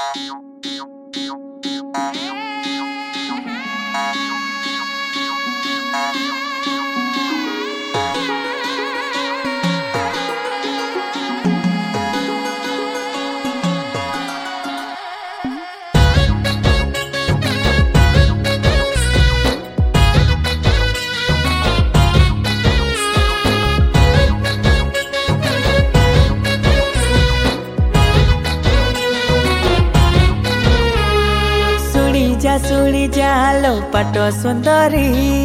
सुनी जा लो पटो सुंदरी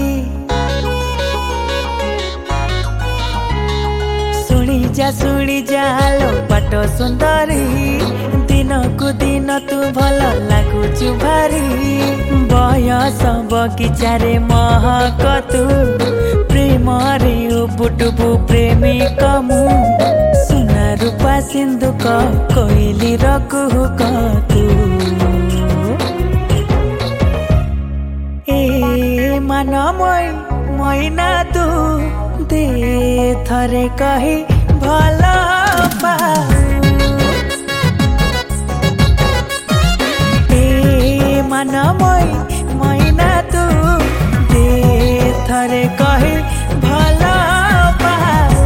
सुनी जा लो पटो सुंदरी दिन को दिन तू भल लगुचु भारी बयस बगीचारे महक तू प्रेम रे उबुटुबु प्रेमिक मु सुना रूपा सिंधुक कोइली रकुहुक तू मनमय मैना तू दे थरे कही भल पाऊ मनमय मैना तू दे थरे कही भल पाऊ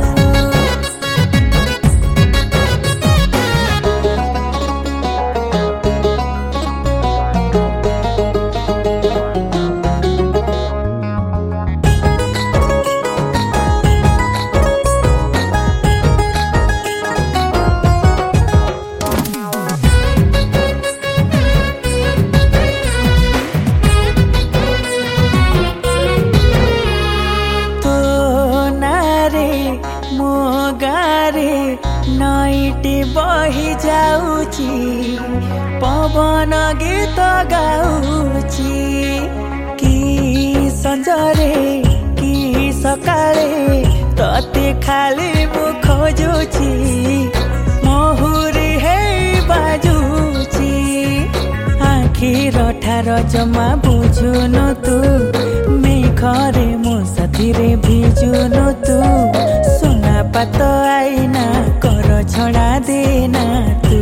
नईटी बही जाऊची पवन गीत गाऊची कि संजरे कि सकाळे तते खाली मु खोजुची महुरी हे बाजुची आखिर ठार जमा बुझुनु तू मेघरे मो साथीरे भिजुनु तू सुना पात आईना कर छड़ा देना तू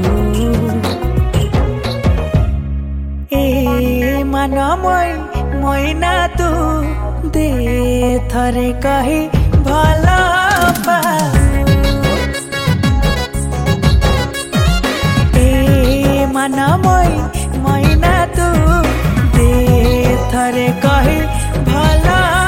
मनमय मैना तू दे थरे कही भल पाऊ मनमय मैना तू दे थरे कही भल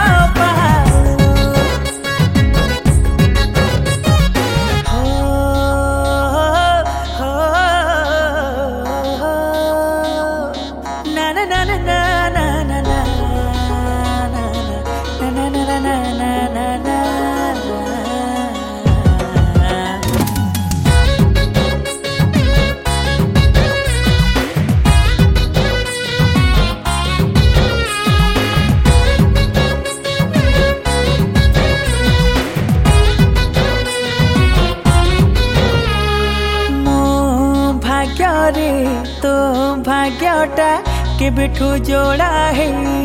तो भाग्यटा के बिठू जोड़ा है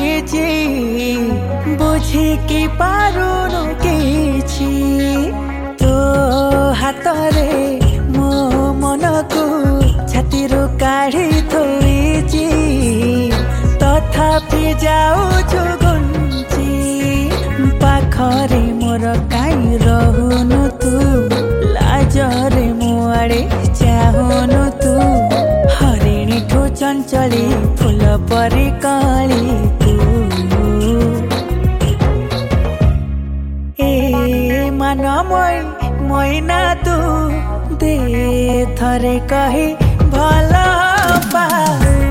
बुझी की पारुनु किछि तो हाथ रे मो मन को छाती रो काढ़ी थोइछि तथापि जाऊछु गुंची पाखरे मोर काई रहुनु तू लाजरे मो आड़े चाहुनु तू हरिणी ठो चंचली फूल परी काली तू मनमय मैना तू दे थरे कही भल पाऊ।